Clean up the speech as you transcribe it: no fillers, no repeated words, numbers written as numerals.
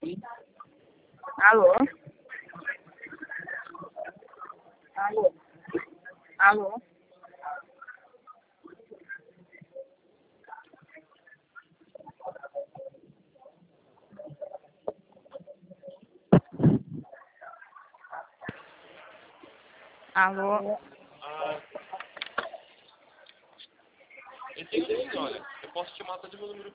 Alô? Alô? Alô? Alô? Esse aí, olha, eu posso te matar de meu número